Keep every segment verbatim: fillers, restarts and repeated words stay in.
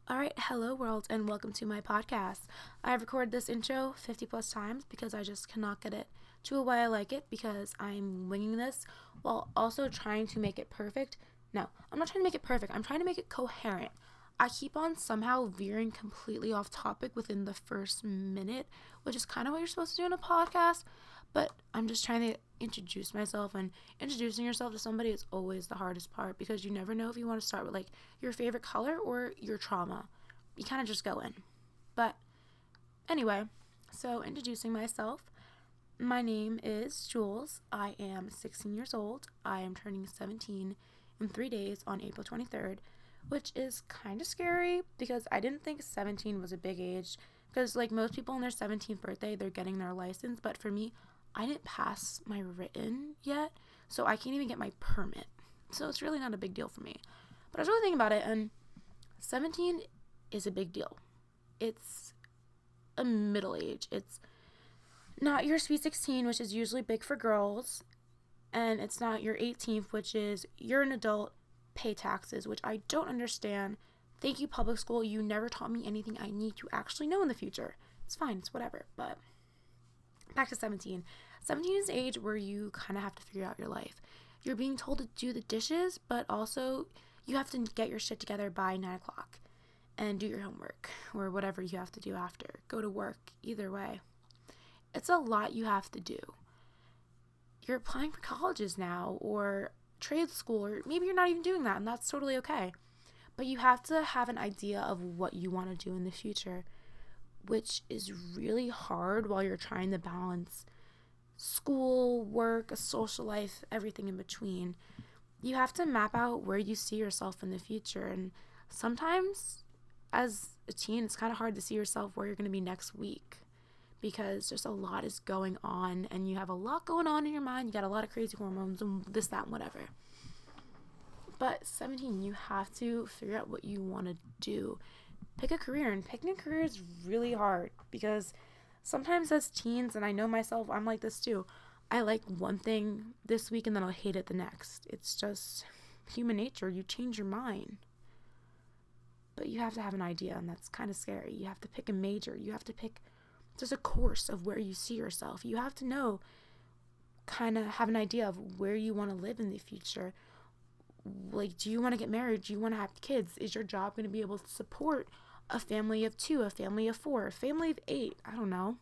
Alright, hello world, and welcome to my podcast. I've recorded this intro fifty plus times because I just cannot get it to a way I like it because I'm winging this while also trying to make it perfect. No, I'm not trying to make it perfect, I'm trying to make it coherent. I keep on somehow veering completely off topic within the first minute, which is kind of what you're supposed to do in a podcast, but I'm just trying to introduce myself, and introducing yourself to somebody is always the hardest part because you never know if you want to start with like your favorite color or your trauma. You kind of just go in. But anyway, so introducing myself, my name is Jules. I am sixteen years old. I am turning seventeen in three days on April twenty-third, which is kind of scary because I didn't think seventeen was a big age because like most people on their seventeenth birthday, they're getting their license, but for me, I didn't pass my written yet, so I can't even get my permit. So it's really not a big deal for me. But I was really thinking about it, and seventeen is a big deal. It's a middle age. It's not your sweet sixteen, which is usually big for girls, and it's not your eighteenth, which is you're an adult, pay taxes, which I don't understand. Thank you, public school. You never taught me anything I need to actually know in the future. It's fine. It's whatever. But back to seventeen. seventeen is the age where you kind of have to figure out your life. You're being told to do the dishes, but also you have to get your shit together by nine o'clock and do your homework or whatever you have to do after. Go to work, either way. It's a lot you have to do. You're applying for colleges now or trade school, or maybe you're not even doing that, and that's totally okay. But you have to have an idea of what you want to do in the future, which is really hard while you're trying to balance school, work, a social life, everything in between. You have to map out where you see yourself in the future, and sometimes as a teen, it's kind of hard to see yourself where you're going to be next week because just a lot is going on, and you have a lot going on in your mind. You got a lot of crazy hormones and this, that, and whatever. But seventeen, you have to figure out what you want to do. Pick a career, and picking a career is really hard because sometimes as teens, and I know myself, I'm like this too, I like one thing this week and then I'll hate it the next. It's just human nature. You change your mind. But you have to have an idea, and that's kind of scary. You have to pick a major. You have to pick just a course of where you see yourself. You have to know, kind of have an idea of where you want to live in the future. Like, do you want to get married? Do you want to have kids? Is your job going to be able to support a family of two, a family of four, a family of eight? I don't know.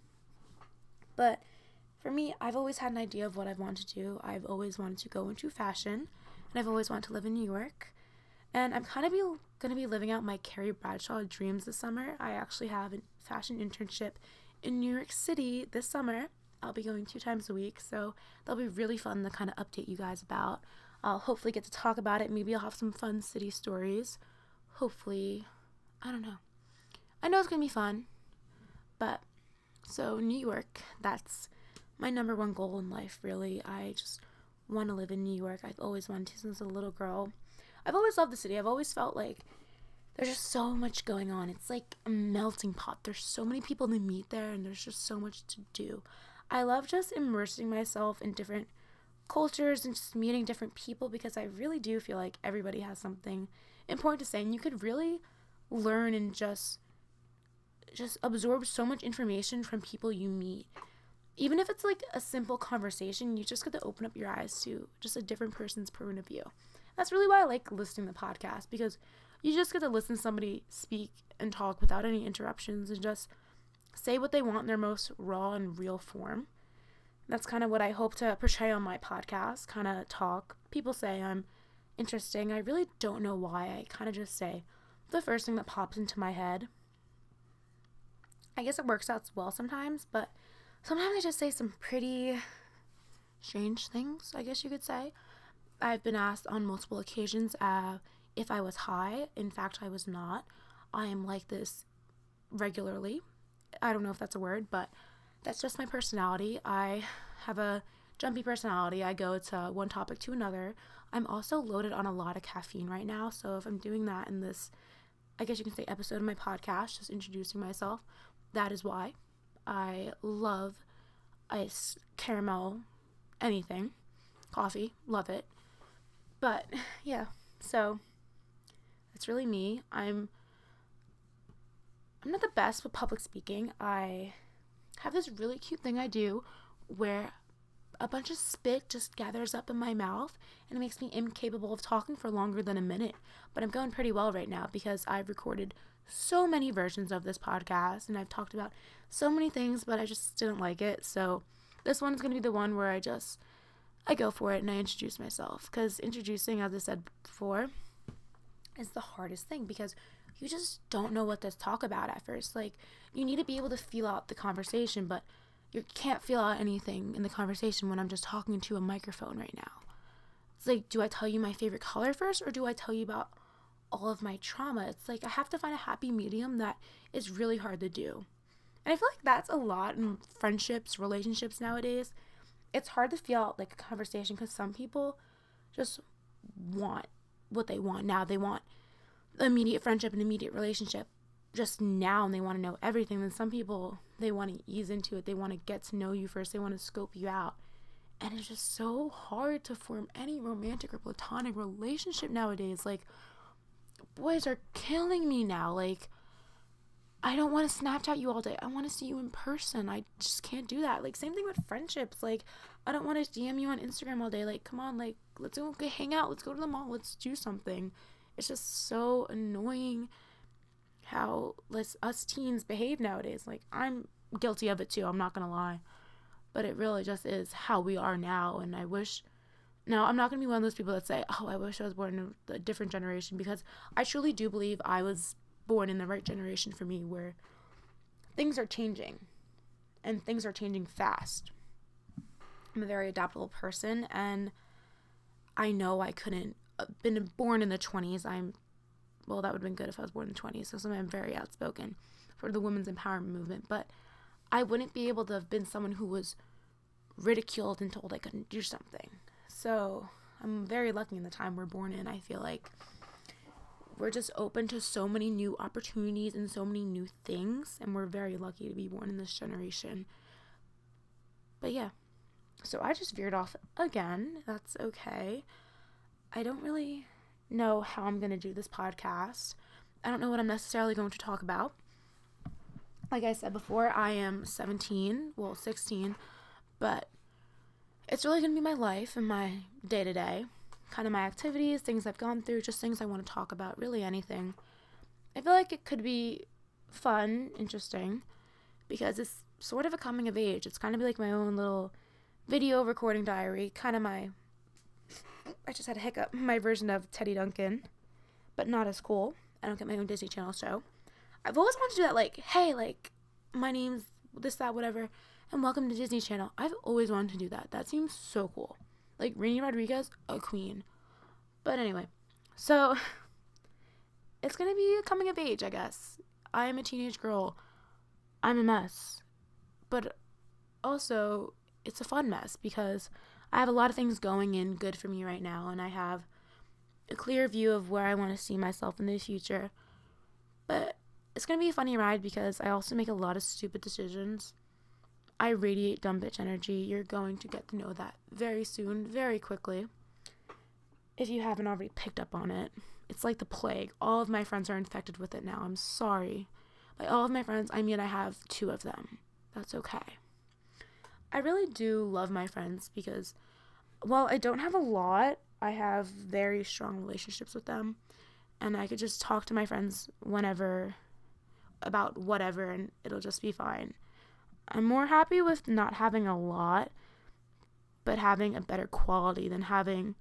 But for me, I've always had an idea of what I want to do. I've always wanted to go into fashion, and I've always wanted to live in New York. And I'm kind of be, going to be living out my Carrie Bradshaw dreams this summer. I actually have a fashion internship in New York City this summer. I'll be going two times a week, so that'll be really fun to kind of update you guys about. I'll hopefully get to talk about it. Maybe I'll have some fun city stories. Hopefully, I don't know. I know it's going to be fun, but so New York, that's my number one goal in life, really. I just want to live in New York. I've always wanted to since a little girl. I've always loved the city. I've always felt like there's just so much going on. It's like a melting pot. There's so many people to meet there, and there's just so much to do. I love just immersing myself in different cultures and just meeting different people because I really do feel like everybody has something important to say, and you could really learn and just just absorb so much information from people you meet. Even if it's like a simple conversation, you just get to open up your eyes to just a different person's point of view. That's really why I like listening to the podcast, because you just get to listen to somebody speak and talk without any interruptions and just say what they want in their most raw and real form. That's kind of what I hope to portray on my podcast, kind of talk. People say I'm interesting. I really don't know why. I kind of just say the first thing that pops into my head. I guess it works out well sometimes, but sometimes I just say some pretty strange things, I guess you could say. I've been asked on multiple occasions uh, if I was high. In fact, I was not. I am like this regularly. I don't know if that's a word, but that's just my personality. I have a jumpy personality. I go to one topic to another. I'm also loaded on a lot of caffeine right now, so if I'm doing that in this, I guess you can say, episode of my podcast, just introducing myself, that is why. I love ice, caramel, anything. Coffee, love it. But, yeah, so that's really me. I'm I'm not the best with public speaking. I have this really cute thing I do where a bunch of spit just gathers up in my mouth and it makes me incapable of talking for longer than a minute. But I'm going pretty well right now because I've recorded so many versions of this podcast and I've talked about so many things, but I just didn't like it. So this one's going to be the one where I just, I go for it and I introduce myself, because introducing, as I said before, is the hardest thing because you just don't know what to talk about at first. Like, you need to be able to feel out the conversation, but you can't feel out anything in the conversation when I'm just talking to a microphone right now. It's like, do I tell you my favorite color first, or do I tell you about all of my trauma? It's like, I have to find a happy medium that is really hard to do. And I feel like that's a lot in friendships, relationships nowadays. It's hard to feel out like a conversation because some people just want what they want now. They want immediate friendship and immediate relationship just now, and they want to know everything. Then some people, they want to ease into it. They want to get to know you first. They want to scope you out. And it's just so hard to form any romantic or platonic relationship nowadays. Like, boys are killing me now. Like, I don't want to Snapchat you all day. I want to see you in person. I just can't do that. Like, same thing with friendships. Like, I don't want to D M you on Instagram all day. Like, come on, like, let's go hang out. Let's go to the mall. Let's do something. It's just so annoying how let's, us teens behave nowadays. Like, I'm guilty of it too. I'm not going to lie. But it really just is how we are now. And I wish, now I'm not going to be one of those people that say, oh, I wish I was born in a different generation, because I truly do believe I was born in the right generation for me, where things are changing and things are changing fast. I'm a very adaptable person, and I know I couldn't have been born in the twenties. I'm, well, that would have been good if I was born in the twenties, so I'm very outspoken for the women's empowerment movement, but I wouldn't be able to have been someone who was ridiculed and told I couldn't do something. So I'm very lucky in the time we're born in. I feel like we're just open to so many new opportunities and so many new things, and we're very lucky to be born in this generation. But yeah, so I just veered off again. That's okay. I don't really know how I'm going to do this podcast. I don't know what I'm necessarily going to talk about. Like I said before, I am seventeen, well, sixteen, but it's really going to be my life and my day-to-day, kind of my activities, things I've gone through, just things I want to talk about, really anything. I feel like it could be fun, interesting, because it's sort of a coming of age. It's kind of like my own little video recording diary, kind of my, I just had a hiccup, my version of Teddy Duncan, but not as cool. I don't get my own Disney Channel show. I've always wanted to do that, like, hey, like, my name's this, that, whatever, and welcome to Disney Channel. I've always wanted to do that. That seems so cool. Like, Rainy Rodriguez, a queen. But anyway, so it's going to be a coming of age, I guess. I am a teenage girl. I'm a mess. But also, it's a fun mess because I have a lot of things going in good for me right now, and I have a clear view of where I want to see myself in the future. But it's going to be a funny ride because I also make a lot of stupid decisions. I radiate dumb bitch energy. You're going to get to know that very soon, very quickly. If you haven't already picked up on it. It's like the plague. All of my friends are infected with it now. I'm sorry. By all of my friends, I mean I have two of them. That's okay. I really do love my friends because, while I don't have a lot, I have very strong relationships with them. And I could just talk to my friends whenever about whatever, and it'll just be fine. I'm more happy with not having a lot, but having a better quality than having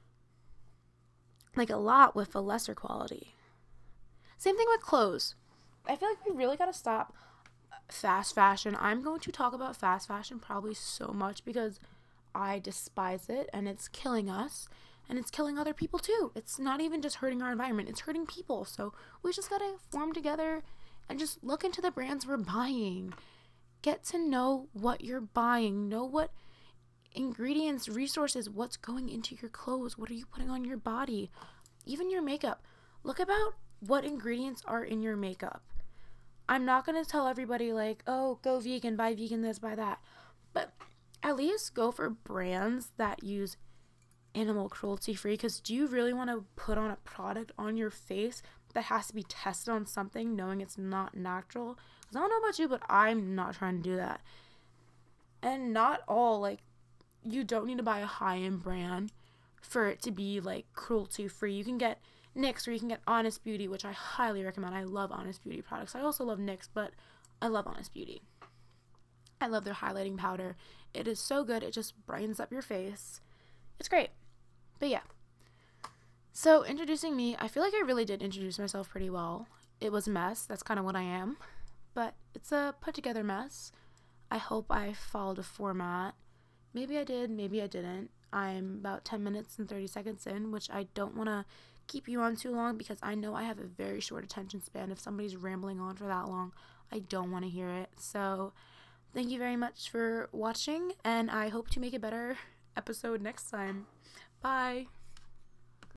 like a lot with a lesser quality. Same thing with clothes. I feel like we really gotta stop fast fashion. I'm going to talk about fast fashion probably so much because I despise it, and it's killing us, and it's killing other people too. It's not even just hurting our environment, it's hurting people. So we just gotta form together and just look into the brands we're buying. Get to know what you're buying. Know what ingredients, resources, what's going into your clothes. What are you putting on your body? Even your makeup. Look about what ingredients are in your makeup. I'm not going to tell everybody like, oh, go vegan, buy vegan this, buy that. But at least go for brands that use animal cruelty free, because do you really want to put on a product on your face that has to be tested on something knowing it's not natural. Because I don't know about you, but I'm not trying to do that. And not all, like, you don't need to buy a high-end brand for it to be, like, cruelty-free. You can get N Y X or you can get Honest Beauty, which I highly recommend. I love Honest Beauty products. I also love N Y X, but I love Honest Beauty. I love their highlighting powder. It is so good. It just brightens up your face. It's great. But yeah. So introducing me, I feel like I really did introduce myself pretty well. It was a mess. That's kind of what I am. But it's a put together mess. I hope I followed a format. Maybe I did, maybe I didn't. I'm about ten minutes and thirty seconds in, which I don't want to keep you on too long because I know I have a very short attention span. If somebody's rambling on for that long, I don't want to hear it. So thank you very much for watching, and I hope to make a better episode next time. Bye!